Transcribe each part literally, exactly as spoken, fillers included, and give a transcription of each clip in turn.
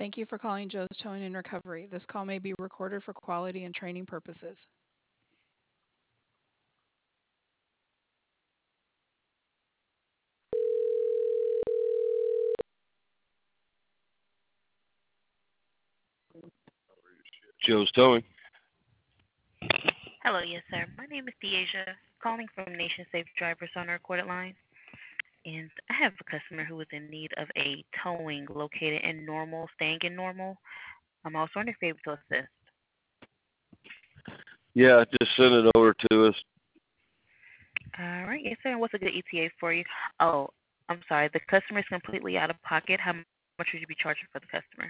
Thank you for calling Joe's Towing and Recovery. This call may be recorded for quality and training purposes. Joe's Towing. Hello, yes, sir. My name is Deasia, calling from Nation Safe Drivers on a recorded line. And I have a customer who is in need of a towing located in Normal, staying in Normal. Um, I was wondering if you're able to assist. Yeah, just send it over to us. All right, yes, sir. And what's a good E T A for you? Oh, I'm sorry. The customer is completely out of pocket. How much would you be charging for the customer?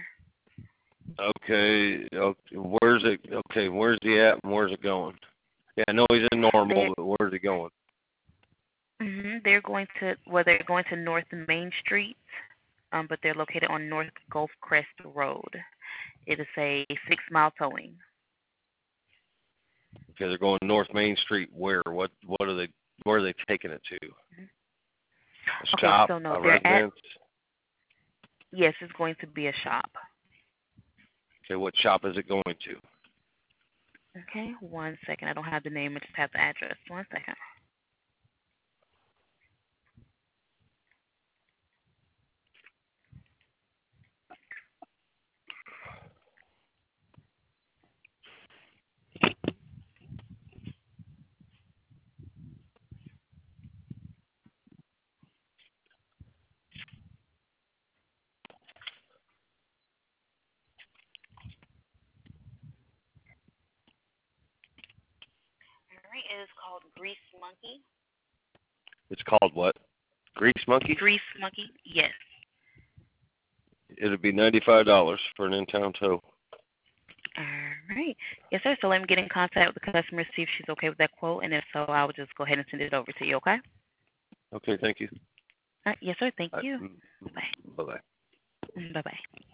Okay, okay, where's it? Okay, where's he at and where's it going? Yeah, I know he's in They're, Normal, but where's he going? mm-hmm, they're going to, well, they're going to North Main Street, um, but they're located on North Gulf Crest Road. It is a six-mile towing. Okay, they're going North Main Street. Where? What? What are they? Where are they taking it to? Mhm. A Okay, shop? so no, A they're at, residence? yes, it's going to be a shop. Okay, what shop is it going to? Okay, one second. I don't have the name, I just have the address. One second. All right, it is called Grease Monkey. It's called what? Grease Monkey? Grease Monkey, yes. It'll be ninety-five dollars for an in-town tow. All right. Yes, sir. So let me get in contact with the customer, see if she's okay with that quote, and if so, I will just go ahead and send it over to you, okay? Okay, thank you. All right. Yes, sir. Thank All you. right, Bye-bye. bye-bye. Mm, Bye-bye.